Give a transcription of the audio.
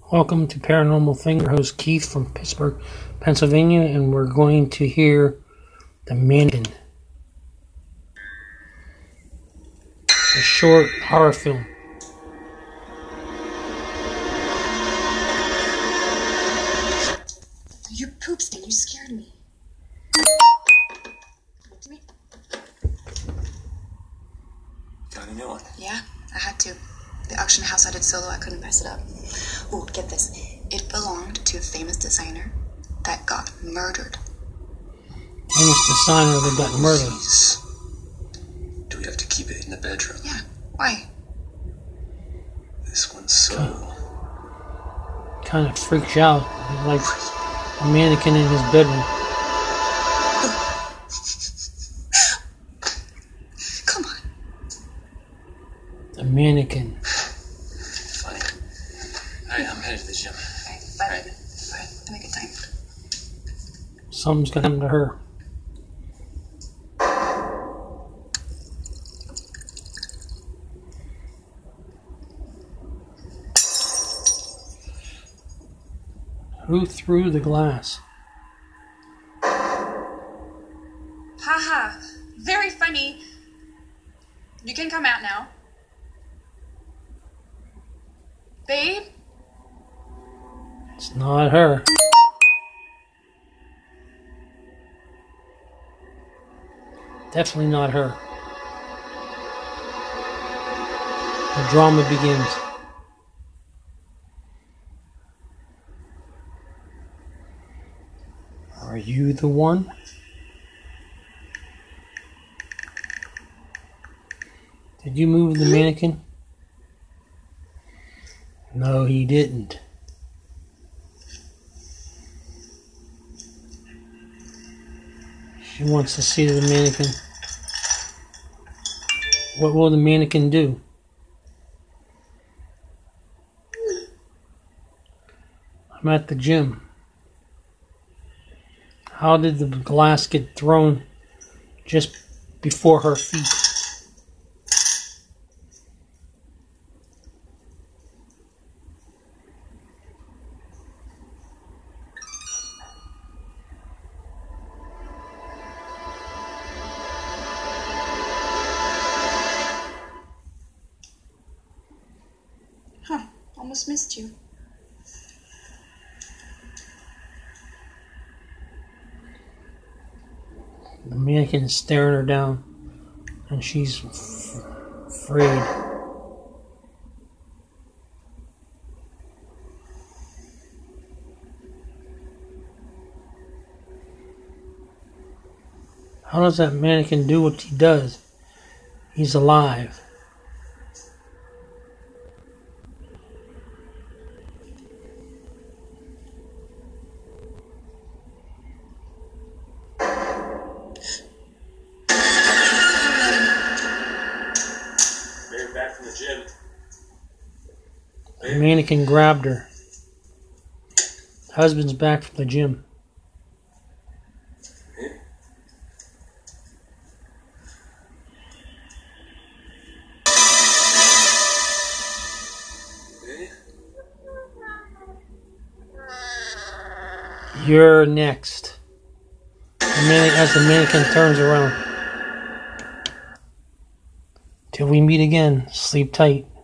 Welcome to Paranormal Thing. Your host Keith from Pittsburgh, Pennsylvania, and we're going to hear The Mannequin, a short horror film. You poop stain, you scared me. Look to me. Got a new one? Yeah, I had to. The auction house I did solo, I couldn't pass it up. Ooh, get this. It belonged to a famous designer that got murdered. Famous designer that got murdered. Jeez. Do we have to keep it in the bedroom? Yeah, why? This one's so... Kind of freaks you out. He's like a mannequin in his bedroom. Come on. The mannequin. Funny. Alright, I'm headed to the gym. Alright, bye. Alright. Bye. Have a good time. Something's gonna happen to her. Who threw the glass? Haha, very funny. You can come out now. Babe? It's not her. Definitely not her. The drama begins. Are you the one? Did you move the mannequin? No, he didn't. She wants to see the mannequin. What will the mannequin do? I'm at the gym. How did the glass get thrown just before her feet? Huh, almost missed you. The mannequin is staring her down, and she's afraid. How does that mannequin do what he does? He's alive. Back from the gym. The mannequin grabbed her. Husband's back from the gym. You're next. As the mannequin turns around. Till we meet again, sleep tight.